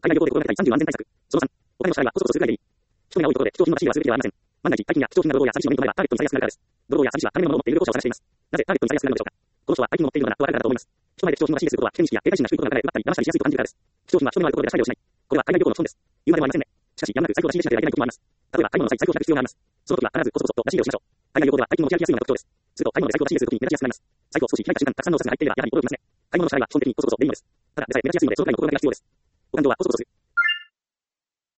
海外旅行で心がけたい30の安全対策。その3、お金の支払いはコツコツするぐらいでいい。人が多いところで貴重品の出し入れはすべきではありません。万が一、大金や貴重品な労働や祭祀の目に留まればターゲットにされやすくなるからです。泥棒や祭祀は金のものを持っている旅行者を探しています。なぜターゲットにされやすくなるのでしょうか。この人は大金を持っているのかなとわかるからだと思います。人前で貴重品を出し入れすることは危険意識や警戒心が低いことが流れ奪ったり騙したりしやすいと感じるからです。貴重品は人のあるところで出し入れをしない。これは海外旅行の損です。言うまでもありませんね。しかし、やむなく財布を出し入れしなければいけない時もあります。例えば、買い物の際、財布を開く必要があります。その時は必ずコツコツと出し入れをしましょう。海外旅行では大金の持ち歩きやすいのが特徴です。すると、買い物で財布を出し入れする時に目立ちやすくなります。財布を少し開いた瞬間、たくさんのお札が入っていれば、やはり驚きますね。買い物の支払いは基本的にコツコツでいいのです。ただ、でさえ目立ちやすいので、そのくらいの心がけが必要です。ご勘定はコツコツする。